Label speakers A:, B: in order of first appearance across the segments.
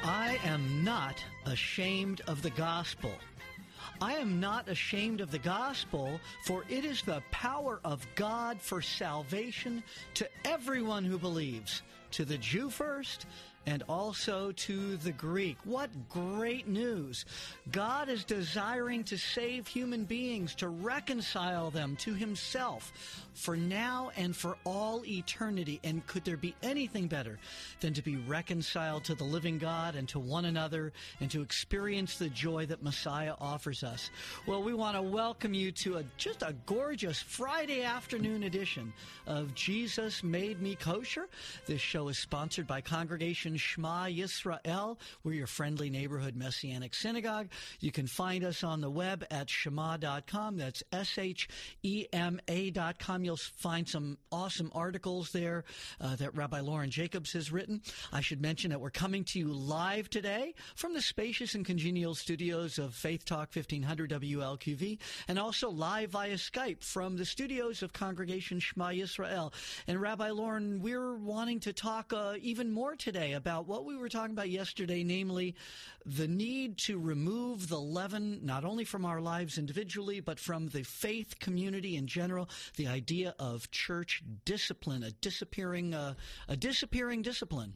A: I am not ashamed of the gospel. I am not ashamed of the gospel, for it is the power of God for salvation to everyone who believes, to the Jew first, and also to the Greek. What great news! God is desiring to save human beings, to reconcile them to himself for now and for all eternity. And could there be anything better than to be reconciled to the living God and to one another and to experience the joy that Messiah offers us? Well, we want to welcome you to just a gorgeous Friday afternoon edition of Jesus Made Me Kosher. This show is sponsored by Congregation Shema Yisrael. We're your friendly neighborhood Messianic synagogue. You can find us on the web at shema.com. That's SHEMA.com. You'll find some awesome articles there that Rabbi Lauren Jacobs has written. I should mention that we're coming to you live today from the spacious and congenial studios of Faith Talk 1500 WLQV, and also live via Skype from the studios of Congregation Shema Yisrael. And Rabbi Lauren, we're wanting to talk even more today about what we were talking about yesterday, namely the need to remove the leaven, not only from our lives individually, but from the faith community in general, the idea of church discipline, a disappearing discipline.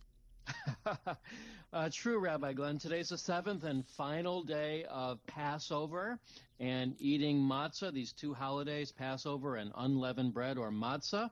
B: True, Rabbi Glenn. Today's the seventh and final day of Passover and eating matzah, these two holidays, Passover and unleavened bread or matzah.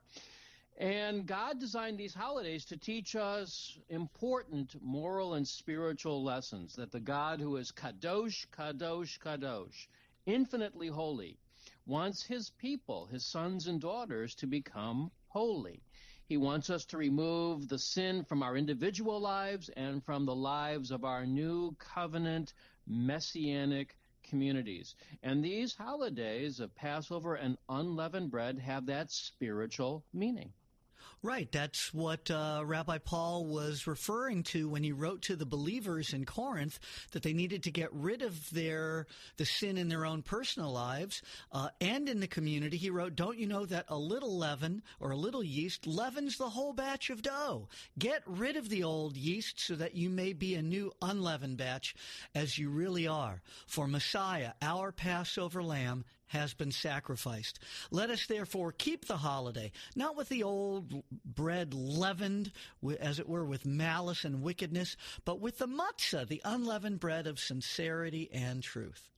B: And God designed these holidays to teach us important moral and spiritual lessons, that the God who is kadosh, kadosh, kadosh, infinitely holy, wants his people, his sons and daughters, to become holy. He wants us to remove the sin from our individual lives and from the lives of our new covenant messianic communities. And these holidays of Passover and unleavened bread have that spiritual meaning.
A: Right. That's what Rabbi Paul was referring to when he wrote to the believers in Corinth, that they needed to get rid of the sin in their own personal lives and in the community. He wrote, "Don't you know that a little leaven or a little yeast leavens the whole batch of dough? Get rid of the old yeast so that you may be a new unleavened batch as you really are. For Messiah, our Passover lamb, has been sacrificed. Let us therefore keep the holiday, not with the old bread leavened, as it were, with malice and wickedness, but with the matzah, the unleavened bread of sincerity and truth."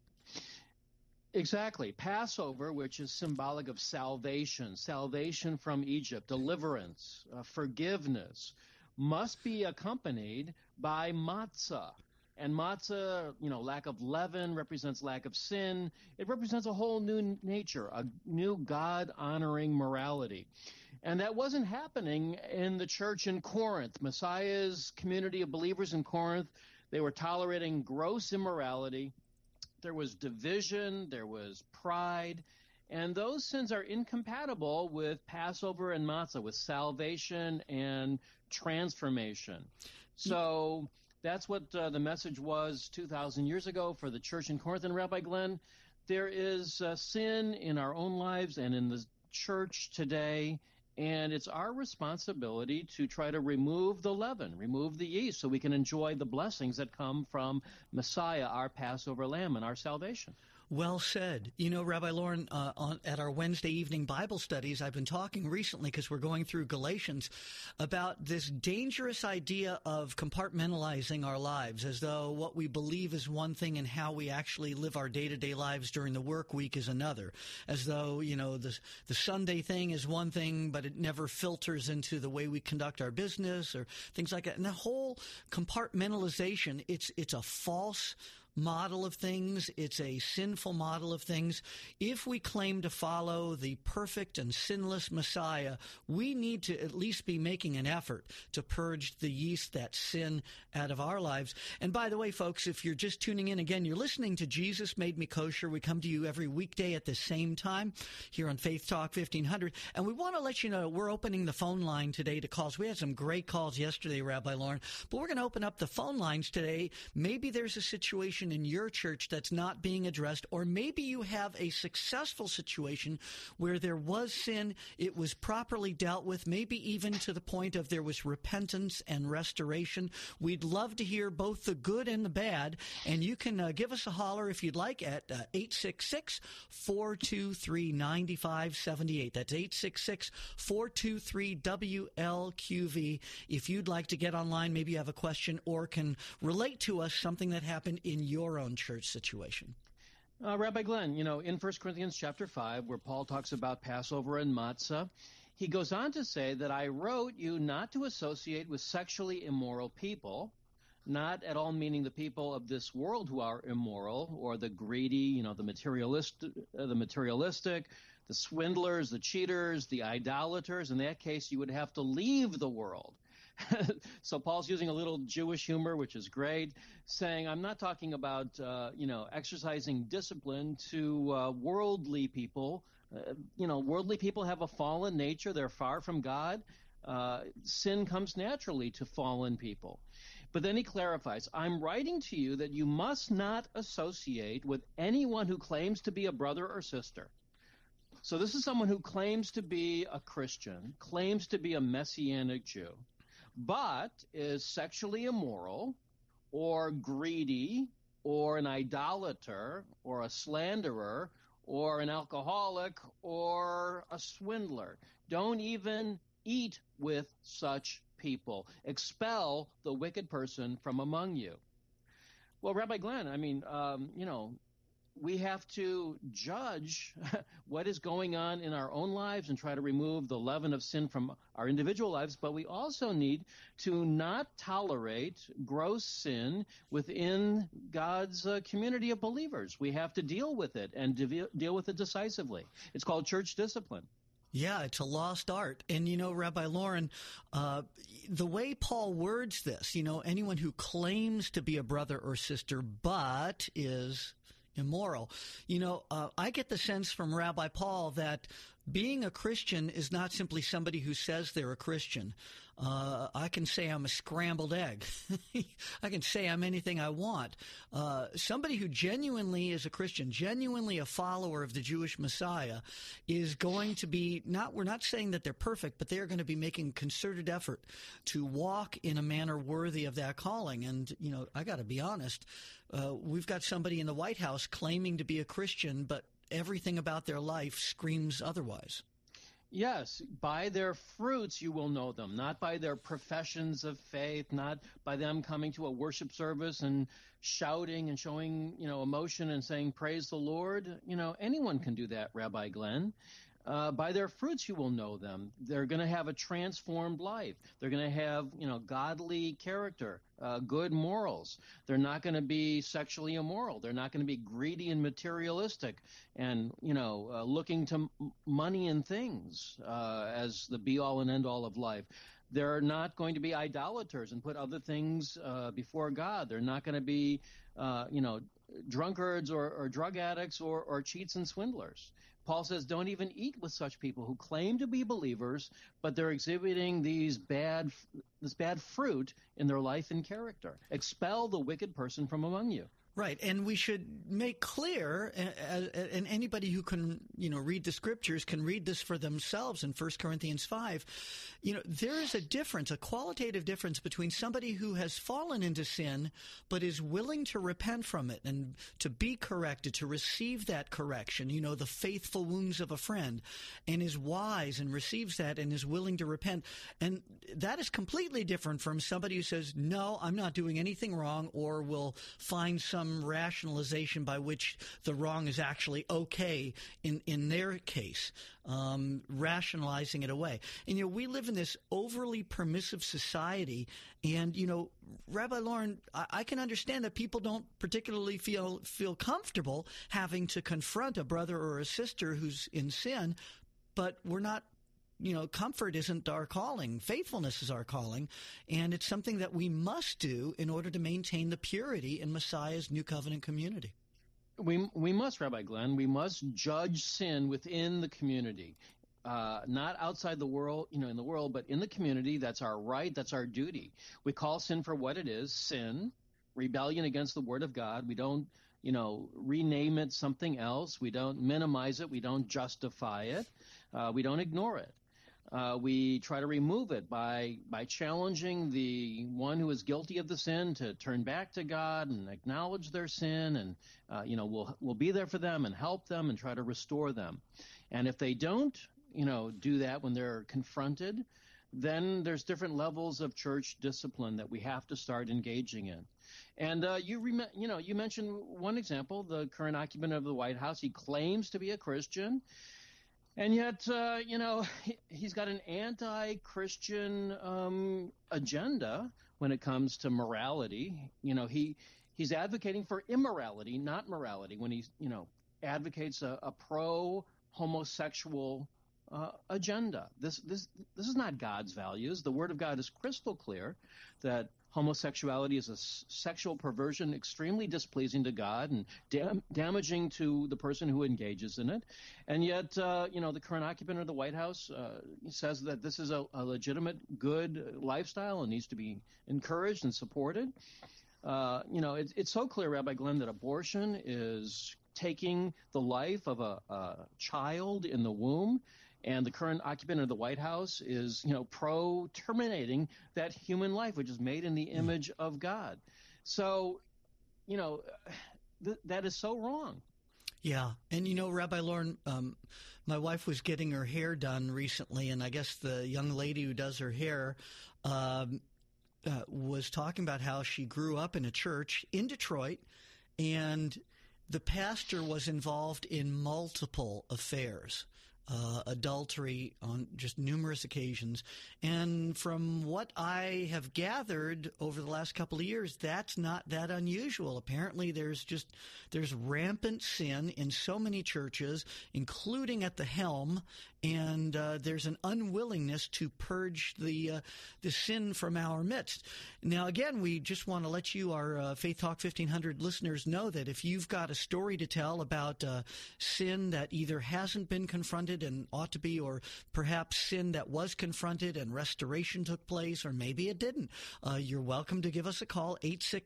B: Exactly. Passover, which is symbolic of salvation from Egypt, deliverance, forgiveness, must be accompanied by matzah. And matzah, lack of leaven represents lack of sin. It represents a whole new nature, a new God-honoring morality. And that wasn't happening in the church in Corinth. Messiah's community of believers in Corinth, they were tolerating gross immorality. There was division, there was pride, and those sins are incompatible with Passover and matzah, with salvation and transformation. So that's what the message was 2,000 years ago for the church in Corinth. And Rabbi Glenn, there is sin in our own lives and in the church today, and it's our responsibility to try to remove the leaven, remove the yeast, so we can enjoy the blessings that come from Messiah, our Passover lamb, and our salvation.
A: Well said. Rabbi Lauren, at our Wednesday evening Bible studies, I've been talking recently, because we're going through Galatians, about this dangerous idea of compartmentalizing our lives, as though what we believe is one thing and how we actually live our day-to-day lives during the work week is another. As though, the Sunday thing is one thing, but it never filters into the way we conduct our business or things like that. And the whole compartmentalization, it's a false model of things. It's a sinful model of things. If we claim to follow the perfect and sinless Messiah, we need to at least be making an effort to purge the yeast, that sin, out of our lives. And by the way, folks, if you're just tuning in again, you're listening to Jesus Made Me Kosher. We come to you every weekday at the same time here on Faith Talk 1500. And we want to let you know we're opening the phone line today to calls. We had some great calls yesterday, Rabbi Lauren, but we're going to open up the phone lines today. Maybe there's a situation situation in your church that's not being addressed, or maybe you have a successful situation where there was sin, it was properly dealt with, maybe even to the point of there was repentance and restoration. We'd love to hear both the good and the bad, and you can give us a holler if you'd like at 866-423-9578. That's 866-423-WLQV. If you'd like to get online, maybe you have a question or can relate to us something that happened in your own church situation.
B: Rabbi Glenn, in 1 Corinthians chapter 5, where Paul talks about Passover and matzah, he goes on to say that I wrote you not to associate with sexually immoral people, not at all meaning the people of this world who are immoral, or the greedy, the materialistic, the swindlers, the cheaters, the idolaters. In that case, you would have to leave the world. So Paul's using a little Jewish humor, which is great, saying I'm not talking about, exercising discipline to worldly people. Worldly people have a fallen nature. They're far from God. Sin comes naturally to fallen people. But then he clarifies, I'm writing to you that you must not associate with anyone who claims to be a brother or sister. So this is someone who claims to be a Christian, claims to be a Messianic Jew, but is sexually immoral or greedy or an idolater or a slanderer or an alcoholic or a swindler. Don't even eat with such people. Expel the wicked person from among you. Well, Rabbi Glenn, we have to judge what is going on in our own lives and try to remove the leaven of sin from our individual lives, but we also need to not tolerate gross sin within God's community of believers. We have to deal with it and deal with it decisively. It's called church discipline.
A: Yeah, it's a lost art. And, Rabbi Lauren, the way Paul words this, anyone who claims to be a brother or sister but is immoral. I get the sense from Rabbi Paul that being a Christian is not simply somebody who says they're a Christian. I can say I'm a scrambled egg. I can say I'm anything I want. Somebody who genuinely is a Christian, genuinely a follower of the Jewish Messiah, is going to be we're not saying that they're perfect, but they are going to be making concerted effort to walk in a manner worthy of that calling. And, I got to be honest, we've got somebody in the White House claiming to be a Christian, but everything about their life screams otherwise.
B: Yes, by their fruits you will know them, not by their professions of faith, not by them coming to a worship service and shouting and showing, emotion and saying, praise the Lord. Anyone can do that, Rabbi Glenn. By their fruits you will know them. They're going to have a transformed life. They're going to have, godly character, good morals. They're not going to be sexually immoral. They're not going to be greedy and materialistic and, looking to money and things as the be-all and end-all of life. They're not going to be idolaters and put other things before God. They're not going to be, drunkards or drug addicts or cheats and swindlers. Paul says, don't even eat with such people who claim to be believers, but they're exhibiting this bad fruit in their life and character. Expel the wicked person from among you.
A: Right, and we should make clear, and anybody who can, read the scriptures can read this for themselves in 1 Corinthians 5. There is a difference, a qualitative difference between somebody who has fallen into sin but is willing to repent from it and to be corrected, to receive that correction, the faithful wounds of a friend, and is wise and receives that and is willing to repent. And that is completely different from somebody who says, no, I'm not doing anything wrong, or will find some rationalization by which the wrong is actually okay in their case, rationalizing it away. And, we live in this overly permissive society, and, Rabbi Lauren, I can understand that people don't particularly feel comfortable having to confront a brother or a sister who's in sin, but we're not comfort isn't our calling. Faithfulness is our calling, and it's something that we must do in order to maintain the purity in Messiah's New Covenant community.
B: We must, Rabbi Glenn, we must judge sin within the community, not outside the world, in the world, but in the community. That's our right. That's our duty. We call sin for what it is, sin. rebellion against the Word of God. We don't, rename it something else. We don't minimize it. We don't justify it. We don't ignore it. We try to remove it by challenging the one who is guilty of the sin to turn back to God and acknowledge their sin, and we'll be there for them and help them and try to restore them. And if they don't, do that when they're confronted, then there's different levels of church discipline that we have to start engaging in. And you mentioned one example, the current occupant of the White House. He claims to be a Christian. And yet, he's got an anti-Christian agenda when it comes to morality. He's advocating for immorality, not morality, when he, advocates a pro-homosexual agenda. This is not God's values. The Word of God is crystal clear that homosexuality is a sexual perversion extremely displeasing to God and damaging to the person who engages in it. And yet, the current occupant of the White House says that this is a legitimate, good lifestyle and needs to be encouraged and supported. It's so clear, Rabbi Glenn, that abortion is taking the life of a child in the womb. And the current occupant of the White House is, pro-terminating that human life, which is made in the image of God. So, that is so wrong.
A: Yeah. And, Rabbi Lauren, my wife was getting her hair done recently, and I guess the young lady who does her hair was talking about how she grew up in a church in Detroit, and the pastor was involved in multiple affairs. Adultery on just numerous occasions. And from what I have gathered over the last couple of years, that's not that unusual. Apparently there's rampant sin in so many churches, including at the helm, and there's an unwillingness to purge the sin from our midst. Now, again, we just want to let you, our Faith Talk 1500 listeners, know that if you've got a story to tell about sin that either hasn't been confronted and ought to be, or perhaps sin that was confronted and restoration took place, or maybe it didn't, you're welcome to give us a call,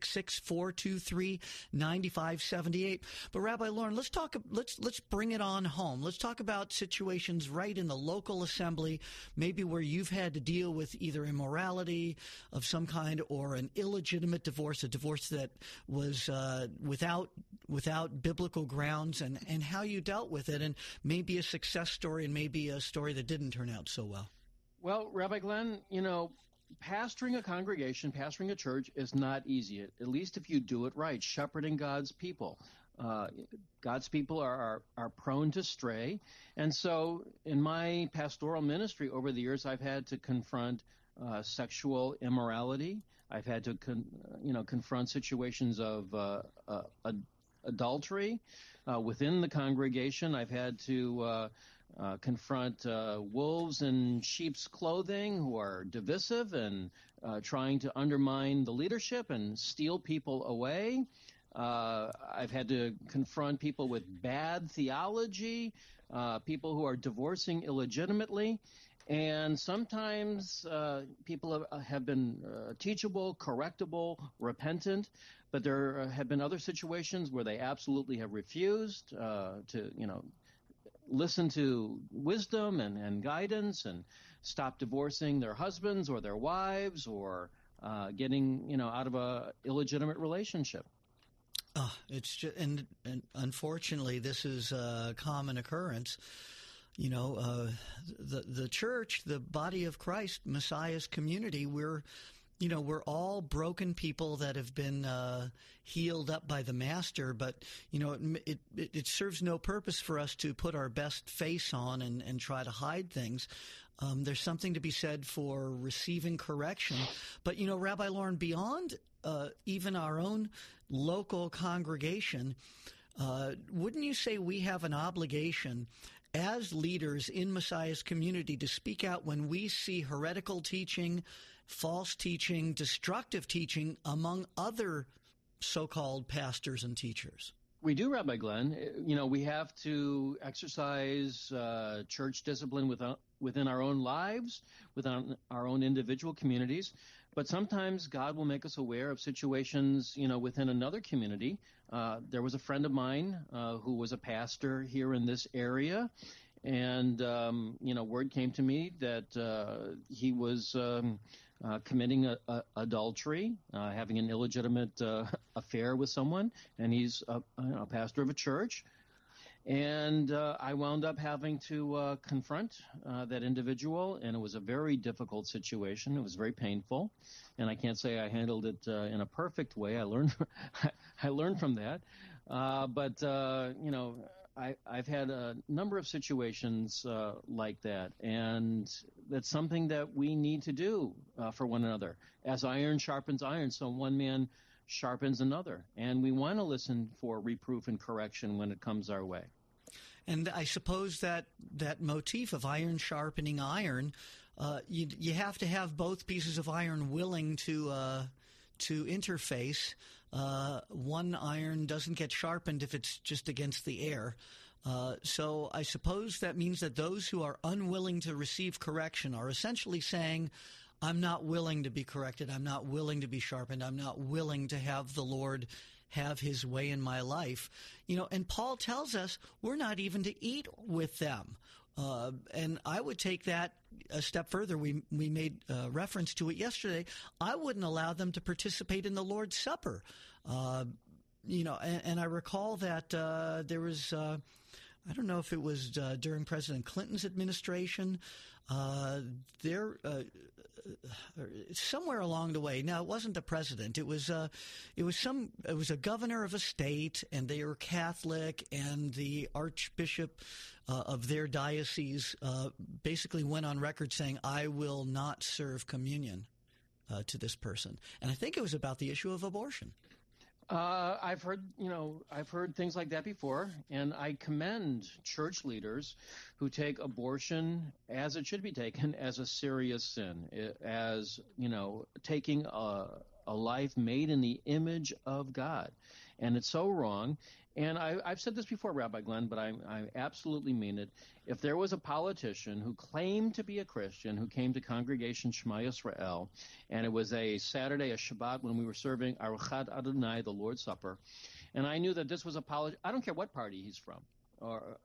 A: 866-423-9578. But Rabbi Lauren, let's bring it on home. Let's talk about situations right in the local assembly, maybe where you've had to deal with either immorality of some kind or an illegitimate divorce, a divorce that was without biblical grounds, and how you dealt with it, and maybe a success story and maybe a story that didn't turn out so well.
B: Well, Rabbi Glenn, pastoring a congregation, pastoring a church is not easy, at least if you do it right, shepherding God's people. God's people are prone to stray. And so in my pastoral ministry over the years, I've had to confront sexual immorality. I've had to confront situations of adultery within the congregation. I've had to confront wolves in sheep's clothing who are divisive and trying to undermine the leadership and steal people away. I've had to confront people with bad theology, people who are divorcing illegitimately. And sometimes people have been teachable, correctable, repentant, but there have been other situations where they absolutely have refused to, listen to wisdom and guidance and stop divorcing their husbands or their wives or getting, out of a illegitimate relationship.
A: It's just, and unfortunately, this is a common occurrence. The church, the body of Christ, Messiah's community, we're all broken people that have been healed up by the Master, but, it serves no purpose for us to put our best face on and try to hide things. There's something to be said for receiving correction. But, Rabbi Lauren, beyond even our own local congregation, wouldn't you say we have an obligation as leaders in Messiah's community to speak out when we see heretical teaching, false teaching, destructive teaching among other so-called pastors and teachers?
B: We do, Rabbi Glenn. We have to exercise church discipline within our own lives, within our own individual communities. But sometimes God will make us aware of situations, within another community. There was a friend of mine who was a pastor here in this area, and word came to me that he was committing adultery, having an illegitimate affair with someone, and he's a pastor of a church. And I wound up having to confront that individual, and it was a very difficult situation. It was very painful, and I can't say I handled it in a perfect way. I learned from that, but I've had a number of situations like that, and that's something that we need to do for one another. As iron sharpens iron, so one man sharpens another, and we want to listen for reproof and correction when it comes our way.
A: And I suppose that motif of iron sharpening iron, you have to have both pieces of iron willing to interface. One iron doesn't get sharpened if it's just against the air. So I suppose that means that those who are unwilling to receive correction are essentially saying, I'm not willing to be corrected. I'm not willing to be sharpened. I'm not willing to have the Lord have his way in my life. And Paul tells us we're not even to eat with them. And I would take that a step further. We made reference to it yesterday. I wouldn't allow them to participate in the Lord's Supper. And I recall that there was, I don't know if it was during President Clinton's administration, somewhere along the way. Now, it wasn't the president. It was a governor of a state, and they were Catholic, and the archbishop of their diocese basically went on record saying, I will not serve communion to this person. And I think it was about the issue of abortion.
B: I've heard things like that before, and I commend church leaders who take abortion as it should be taken, as a serious sin, as, taking a life made in the image of God. And it's so wrong. And I've said this before, Rabbi Glenn, but I absolutely mean it. If there was a politician who claimed to be a Christian, who came to Congregation Shema Yisrael, and it was a Saturday, a Shabbat, when we were serving Aruchat Adonai, the Lord's Supper, and I knew that this was a politician, I don't care what party he's from, or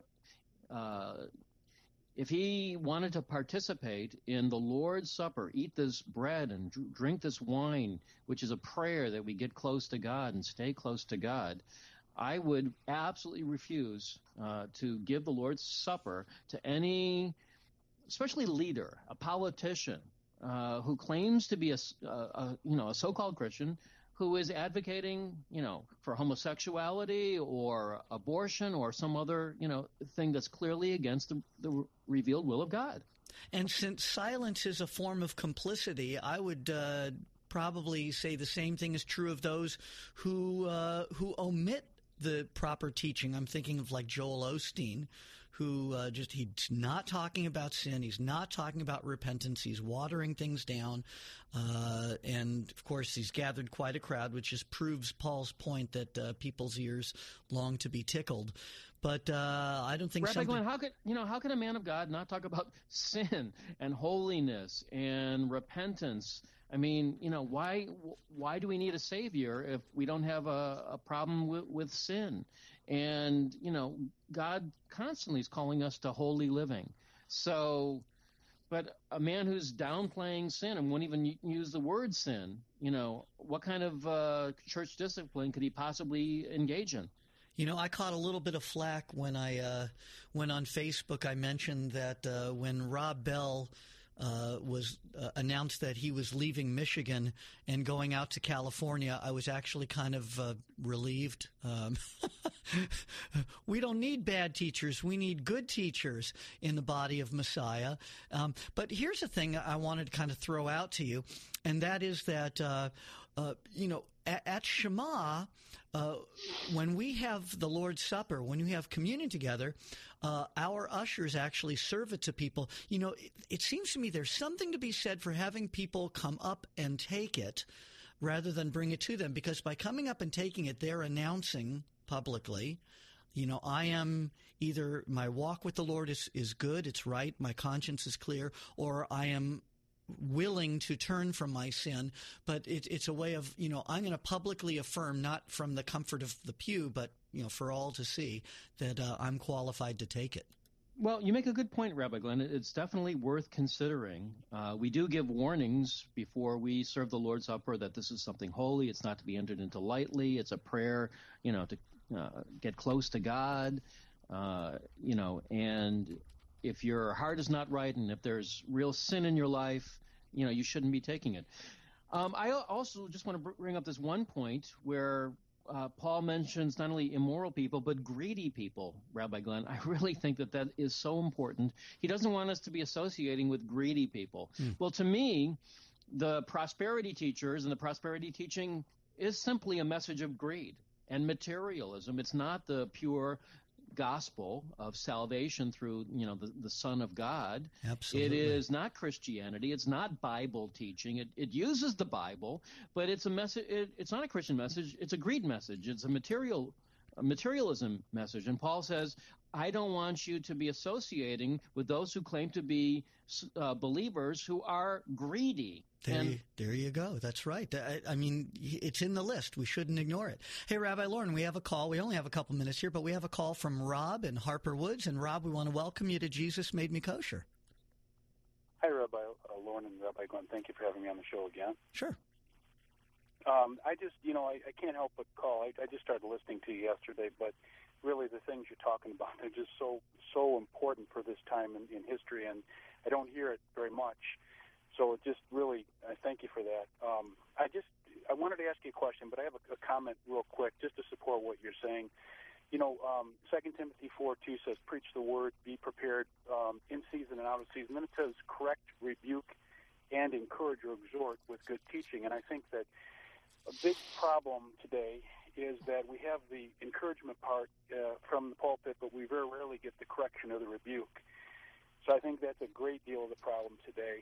B: if he wanted to participate in the Lord's Supper, eat this bread and drink this wine, which is a prayer that we get close to God and stay close to God, I would absolutely refuse to give the Lord's Supper to any, especially leader, a politician who claims to be a so-called Christian, who is advocating, for homosexuality or abortion or some other, thing that's clearly against the revealed will of God.
A: And since silence is a form of complicity, I would probably say the same thing is true of those who omit the proper teaching. I'm thinking of like Joel Osteen, who he's not talking about sin. He's not talking about repentance. He's watering things down. And, of course, he's gathered quite a crowd, which just proves Paul's point that people's ears long to be tickled. But I don't think
B: Rabbi Glenn, how could a man of God not talk about sin and holiness and repentance? I mean, why do we need a savior if we don't have a problem with sin? And, God constantly is calling us to holy living. So, but a man who's downplaying sin and won't even use the word sin, what kind of church discipline could he possibly engage in?
A: I caught a little bit of flack when I went on Facebook. I mentioned that when Rob Bell was announced that he was leaving Michigan and going out to California, I was actually kind of relieved. We don't need bad teachers. We need good teachers in the body of Messiah. But here's the thing I wanted to kind of throw out to you, and that is that, at Shema, when we have the Lord's Supper, when we have communion together, our ushers actually serve it to people. It seems to me there's something to be said for having people come up and take it rather than bring it to them, because by coming up and taking it, they're announcing publicly, I am either my walk with the Lord is good, it's right, my conscience is clear, or I am willing to turn from my sin, but it's a way of, I'm going to publicly affirm, not from the comfort of the pew, but, for all to see that I'm qualified to take it.
B: Well, you make a good point, Rabbi Glenn. It's definitely worth considering. We do give warnings before we serve the Lord's Supper that this is something holy. It's not to be entered into lightly. It's a prayer, to get close to God, and if your heart is not right and if there's real sin in your life, you shouldn't be taking it. I also just want to bring up this one point where Paul mentions not only immoral people, but greedy people, Rabbi Glenn. I really think that is so important. He doesn't want us to be associating with greedy people. Well, to me, the prosperity teachers and the prosperity teaching is simply a message of greed and materialism. It's not the pure gospel of salvation through, the Son of God.
A: Absolutely.
B: It is not Christianity. It's not Bible teaching. It uses the Bible, but it's a message. It's not a Christian message. It's a greed message. It's a materialism message. And Paul says, I don't want you to be associating with those who claim to be believers who are greedy.
A: There you go. That's right. I mean, it's in the list. We shouldn't ignore it. Hey, Rabbi Lauren, we have a call. We only have a couple minutes here, but we have a call from Rob in Harper Woods. And Rob, we want to welcome you to Jesus Made Me Kosher.
C: Hi, Rabbi Lauren and Rabbi Glenn. Thank you for having me on the show again.
A: Sure.
C: I just, I can't help but call. I just started listening to you yesterday, but really the things you're talking about are just so important for this time in history, and I don't hear it very much. So it just really, I thank you for that. I wanted to ask you a question, but I have a comment real quick just to support what you're saying. 2 Timothy 4:2 says, preach the word, be prepared in season and out of season. Then it says, correct, rebuke, and encourage or exhort with good teaching. And I think that a big problem today is that we have the encouragement part from the pulpit, but we very rarely get the correction or the rebuke. So I think that's a great deal of the problem today.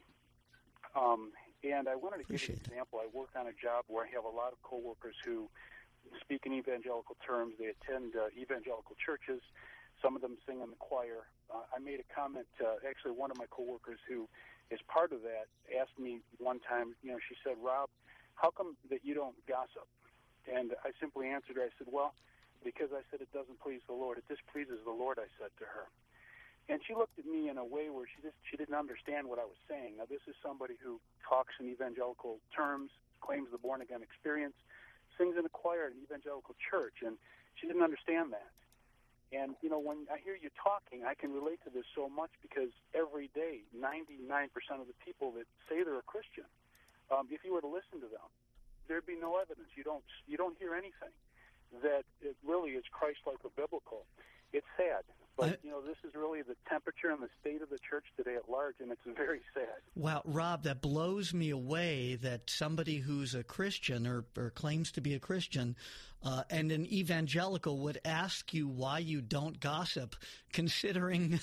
C: And I wanted to give you an example. I work on a job where I have a lot of coworkers who speak in evangelical terms. They attend evangelical churches. Some of them sing in the choir. I made a comment. Actually, one of my coworkers who is part of that asked me one time, she said, Rob, how come that you don't gossip? And I simply answered her. I said, well, because I said it doesn't please the Lord. It displeases the Lord, I said to her. And she looked at me in a way where she didn't understand what I was saying. Now, this is somebody who talks in evangelical terms, claims the born-again experience, sings in a choir at an evangelical church, and she didn't understand that. And, when I hear you talking, I can relate to this so much because every day, 99% of the people that say they're a Christian, if you were to listen to them, there'd be no evidence. You don't hear anything that it really is Christ-like or biblical. It's sad. But, this is really the temperature and the state of the church today at large, and it's very sad.
A: Wow, Rob, that blows me away that somebody who's a Christian or claims to be a Christian and an evangelical would ask you why you don't gossip, considering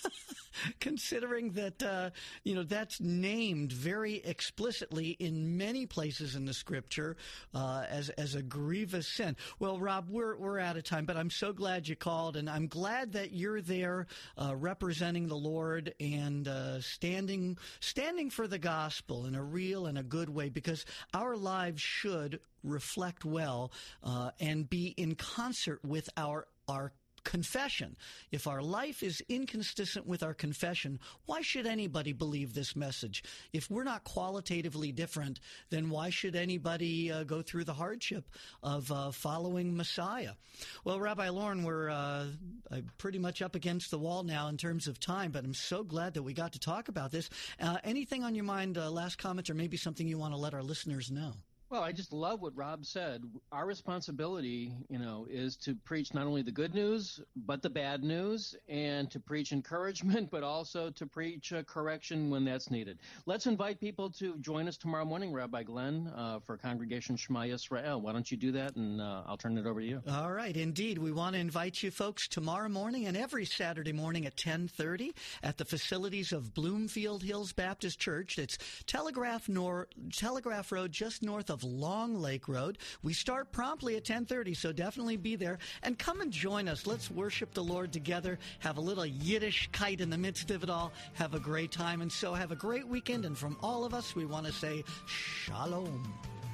A: that, that's named very explicitly in many places in the Scripture as a grievous sin. Well, Rob, we're out of time, but I'm so glad you called, and I'm glad that you're there representing the Lord and standing for the gospel in a real and a good way, because our lives should reflect well and be in concert with our confession. If our life is inconsistent with our confession, why should anybody believe this message? If we're not qualitatively different, then why should anybody go through the hardship of following Messiah? Well, Rabbi Lauren, we're pretty much up against the wall now in terms of time, but I'm so glad that we got to talk about this. Anything on your mind, last comment, or maybe something you want to let our listeners know?
B: Well, I just love what Rob said. Our responsibility, is to preach not only the good news, but the bad news, and to preach encouragement, but also to preach correction when that's needed. Let's invite people to join us tomorrow morning, Rabbi Glenn, for Congregation Shema Yisrael. Why don't you do that, and I'll turn it over to you.
A: All right, indeed. We want to invite you folks tomorrow morning and every Saturday morning at 10:30 at the facilities of Bloomfield Hills Baptist Church. It's Telegraph Road, just north of of Long Lake Road. We start promptly at 10:30, so definitely be there. And come and join us. Let's worship the Lord together, have a little Yiddishkeit in the midst of it all, have a great time. And so have a great weekend. And from all of us, we want to say shalom.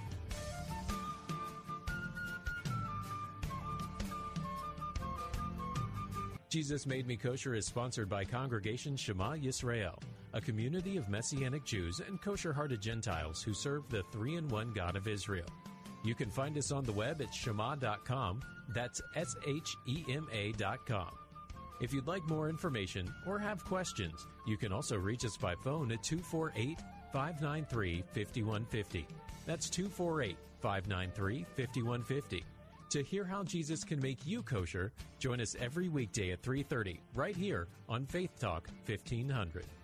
D: Jesus Made Me Kosher is sponsored by Congregation Shema Yisrael, a community of Messianic Jews and kosher-hearted Gentiles who serve the three-in-one God of Israel. You can find us on the web at shema.com. That's SHEMA.com. If you'd like more information or have questions, you can also reach us by phone at 248-593-5150. That's 248-593-5150. To hear how Jesus can make you kosher, join us every weekday at 3:30 right here on Faith Talk 1500.